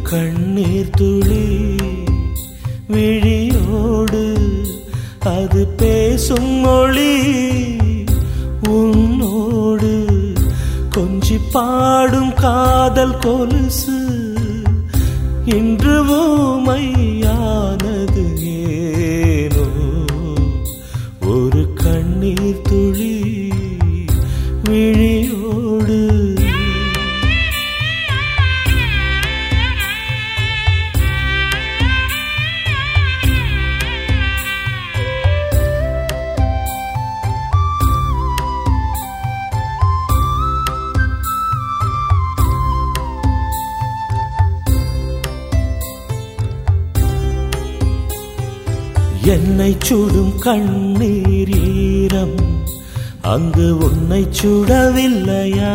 கண்ணீர் துளி விழியோடு அது பேசும் மொழி உன்னோடு கொஞ்சி பாடும் காதல் கொலுசு இன்று ஊமையானது ஏனோ ஒரு கண்ணீர் துளி விழியோடு. என்னை சுடும் கண்ணீர் ஈரம் அங்கு உன்னை சுடவில்லையா?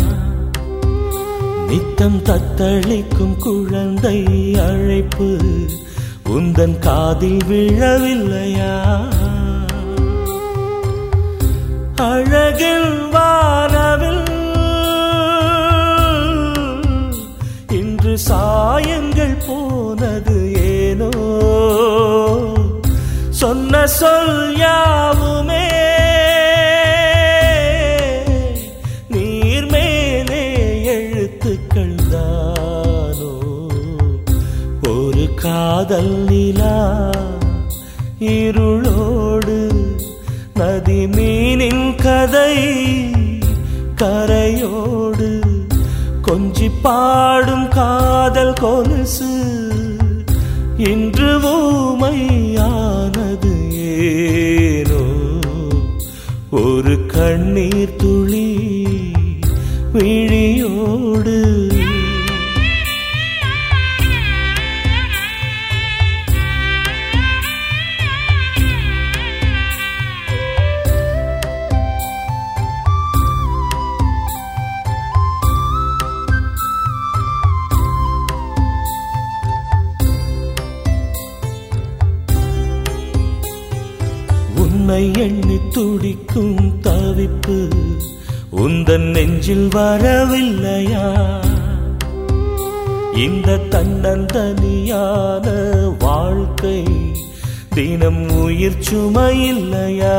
நித்தம் தத்தளிக்கும் குழந்தை அழைப்பு உந்தன் காதில் விழவில்லையா? அழகில் வானவில் இன்று சாயங்கள் போனது ஏனோ? சொன்ன சொல் யாவுமே நீர்மேலே எழுத்துக்கள் தானோ? ஒரு காதல் நிலா இருளோடு நதி மீனின் கதை கரையோடு கொஞ்சி பாடும் காதல் கொலுசு இன்று ஊமையானது ஏனோ ஒரு கண்ணீர் துளி விழியோடு. உன்னை எண்ணி துடிக்கும் தவிப்பு உந்தன் நெஞ்சில் வரவில்லையா? இந்த தன்னந்தனியான வாழ்க்கை தினம் உயிர் சுமையில்லையா?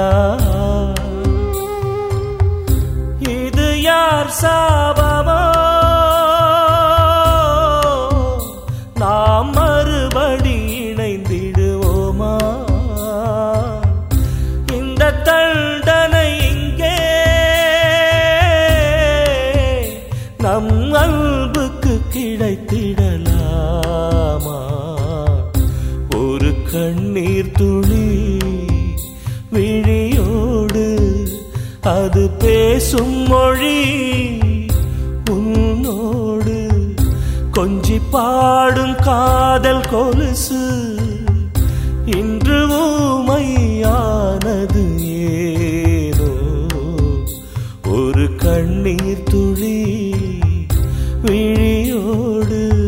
இது யார் சாபமோ? நாம் மறுபடி இணைந்திடுவோமா? தண்டனை இங்கே நம் அன்புக்கு கிடைத்திடலாமா? ஒரு கண்ணீர் துளி விழியோடு அது பேசும் மொழி உன்னோடு கொஞ்சி பாடும் காதல் கொலுசு இன்று ஊமையானது ஏனோ ஒரு கண்ணீர் துளி விழியோடு.